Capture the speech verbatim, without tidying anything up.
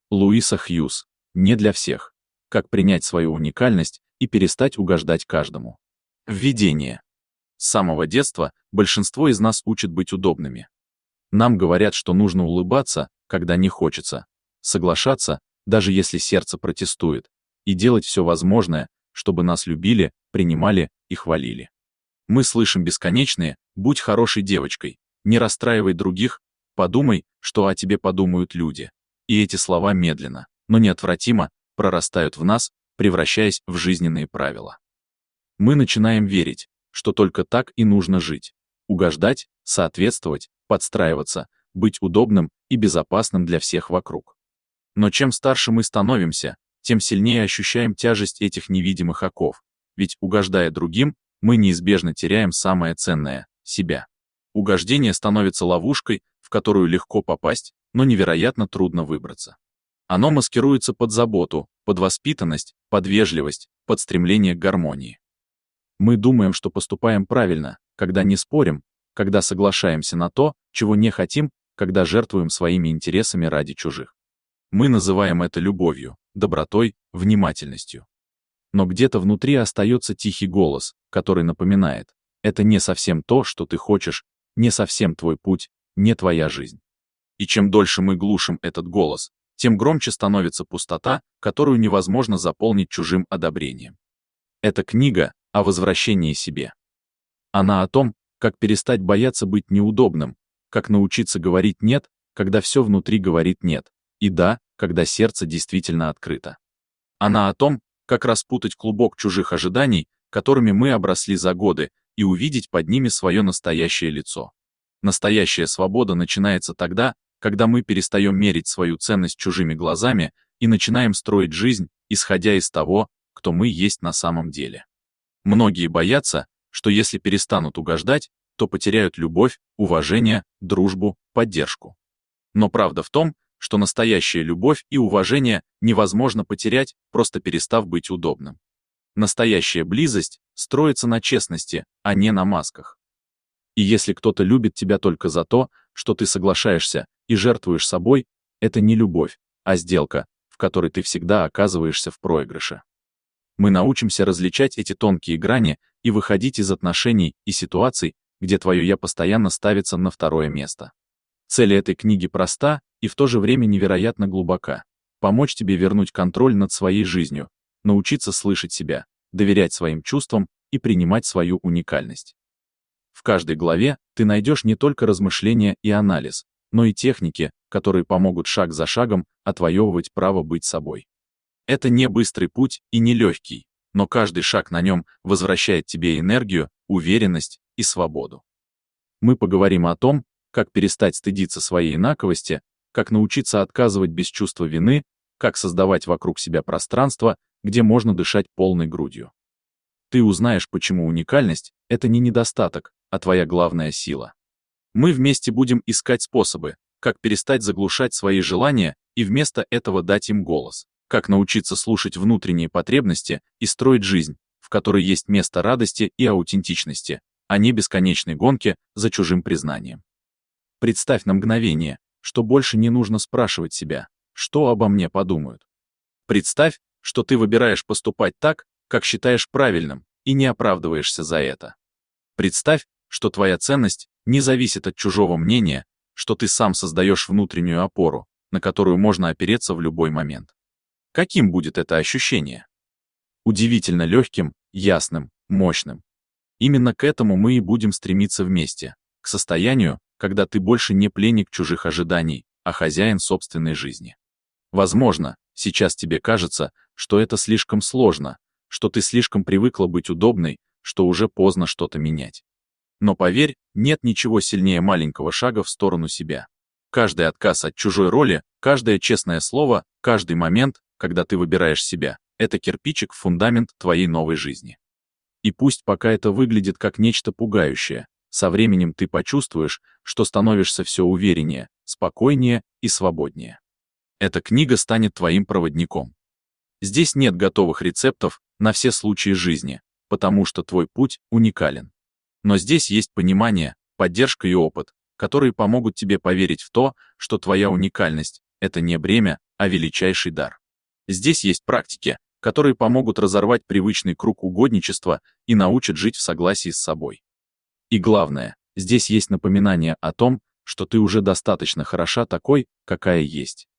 Луиса Хьюз. Не для всех. Как принять свою уникальность и перестать угождать каждому. Введение. С самого детства большинство из нас учат быть удобными. Нам говорят, что нужно улыбаться, когда не хочется, соглашаться, даже если сердце протестует, и делать все возможное, чтобы нас любили, принимали и хвалили. Мы слышим бесконечные «будь хорошей девочкой», «не расстраивай других», «подумай, что о тебе подумают люди». И эти слова медленно, но неотвратимо прорастают в нас, превращаясь в жизненные правила. Мы начинаем верить, что только так и нужно жить. Угождать, соответствовать, подстраиваться, быть удобным и безопасным для всех вокруг. Но чем старше мы становимся, тем сильнее ощущаем тяжесть этих невидимых оков, ведь, угождая другим, мы неизбежно теряем самое ценное — себя. Угождение становится ловушкой, в которую легко попасть, но невероятно трудно выбраться. Оно маскируется под заботу, под воспитанность, под вежливость, под стремление к гармонии. Мы думаем, что поступаем правильно, когда не спорим, когда соглашаемся на то, чего не хотим, когда жертвуем своими интересами ради чужих. Мы называем это любовью, добротой, внимательностью. Но где-то внутри остается тихий голос, который напоминает: это не совсем то, что ты хочешь, не совсем твой путь, не твоя жизнь. И чем дольше мы глушим этот голос, тем громче становится пустота, которую невозможно заполнить чужим одобрением. Эта книга о возвращении себе. Она о том, как перестать бояться быть неудобным, как научиться говорить «нет», когда все внутри говорит «нет», и «да», когда сердце действительно открыто. Она о том, как распутать клубок чужих ожиданий, которыми мы обросли за годы, и увидеть под ними свое настоящее лицо. Настоящая свобода начинается тогда, когда мы перестаем мерить свою ценность чужими глазами и начинаем строить жизнь, исходя из того, кто мы есть на самом деле. Многие боятся, что если перестанут угождать, то потеряют любовь, уважение, дружбу, поддержку. Но правда в том, что настоящая любовь и уважение невозможно потерять, просто перестав быть удобным. Настоящая близость строится на честности, а не на масках. И если кто-то любит тебя только за то, что ты соглашаешься и жертвуешь собой, это не любовь, а сделка, в которой ты всегда оказываешься в проигрыше. Мы научимся различать эти тонкие грани и выходить из отношений и ситуаций, где твое «я» постоянно ставится на второе место. Цель этой книги проста и в то же время невероятно глубока. Помочь тебе вернуть контроль над своей жизнью, научиться слышать себя, доверять своим чувствам и принимать свою уникальность. В каждой главе ты найдешь не только размышления и анализ, но и техники, которые помогут шаг за шагом отвоевывать право быть собой. Это не быстрый путь и не легкий, но каждый шаг на нем возвращает тебе энергию, уверенность и свободу. Мы поговорим о том, как перестать стыдиться своей инаковости, как научиться отказывать без чувства вины, как создавать вокруг себя пространство, где можно дышать полной грудью. Ты узнаешь, почему уникальность — это не недостаток, а твоя главная сила. Мы вместе будем искать способы, как перестать заглушать свои желания и вместо этого дать им голос, как научиться слушать внутренние потребности и строить жизнь, в которой есть место радости и аутентичности, а не бесконечной гонки за чужим признанием. Представь на мгновение, что больше не нужно спрашивать себя, что обо мне подумают. Представь, что ты выбираешь поступать так, как считаешь правильным, и не оправдываешься за это. Представь, что твоя ценность не зависит от чужого мнения, что ты сам создаешь внутреннюю опору, на которую можно опереться в любой момент. Каким будет это ощущение? Удивительно легким, ясным, мощным. Именно к этому мы и будем стремиться вместе, к состоянию, когда ты больше не пленник чужих ожиданий, а хозяин собственной жизни. Возможно, сейчас тебе кажется, что это слишком сложно, что ты слишком привыкла быть удобной, что уже поздно что-то менять. Но поверь, нет ничего сильнее маленького шага в сторону себя. Каждый отказ от чужой роли, каждое честное слово, каждый момент, когда ты выбираешь себя, это кирпичик в фундамент твоей новой жизни. И пусть пока это выглядит как нечто пугающее, со временем ты почувствуешь, что становишься все увереннее, спокойнее и свободнее. Эта книга станет твоим проводником. Здесь нет готовых рецептов на все случаи жизни, потому что твой путь уникален. Но здесь есть понимание, поддержка и опыт, которые помогут тебе поверить в то, что твоя уникальность — это не бремя, а величайший дар. Здесь есть практики, которые помогут разорвать привычный круг угодничества и научат жить в согласии с собой. И главное, здесь есть напоминание о том, что ты уже достаточно хороша такой, какая есть.